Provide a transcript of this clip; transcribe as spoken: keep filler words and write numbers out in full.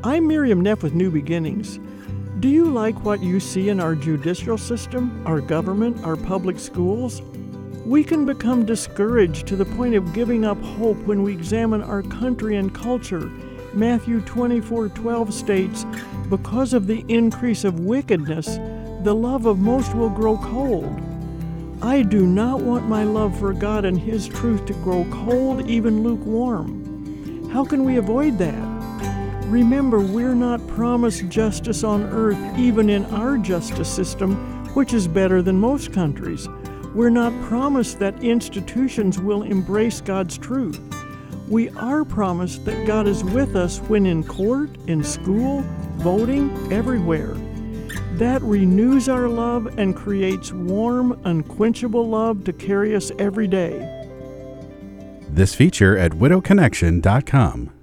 I'm Miriam Neff with New Beginnings. Do you like what you see in our judicial system, our government, our public schools? We can become discouraged to the point of giving up hope when we examine our country and culture. Matthew twenty-four twelve states, "Because of the increase of wickedness, the love of most will grow cold." I do not want my love for God and His truth to grow cold, even lukewarm. How can we avoid that? Remember, we're not promised justice on earth, even in our justice system, which is better than most countries. We're not promised that institutions will embrace God's truth. We are promised that God is with us when in court, in school, voting, everywhere. That renews our love and creates warm, unquenchable love to carry us every day. This feature at widow connection dot com.